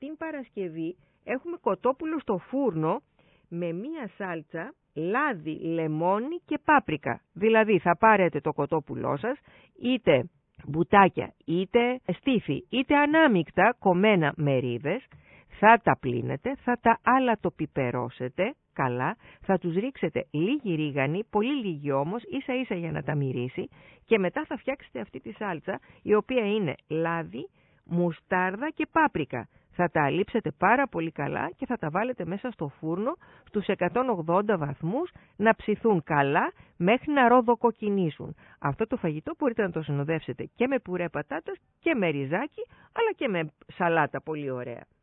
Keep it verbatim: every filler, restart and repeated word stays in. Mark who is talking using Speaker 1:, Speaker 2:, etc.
Speaker 1: την Παρασκευή έχουμε κοτόπουλο στο φούρνο με μία σάλτσα, λάδι, λεμόνι και πάπρικα. Δηλαδή θα πάρετε το κοτόπουλό σας, είτε μπουτάκια, είτε στίφη, είτε ανάμεικτα κομμένα μερίδες, θα τα πλύνετε, θα τα αλατοπιπερώσετε καλά, θα τους ρίξετε λίγη ρίγανη, πολύ λίγη όμως, ίσα ίσα για να τα μυρίσει, και μετά θα φτιάξετε αυτή τη σάλτσα, η οποία είναι λάδι, μουστάρδα και πάπρικα. Θα τα αλείψετε πάρα πολύ καλά και θα τα βάλετε μέσα στο φούρνο στους εκατόν ογδόντα βαθμούς να ψηθούν καλά μέχρι να ροδοκοκκινήσουν. Αυτό το φαγητό μπορείτε να το συνοδεύσετε και με πουρέ πατάτας και με ριζάκι, αλλά και με σαλάτα πολύ ωραία.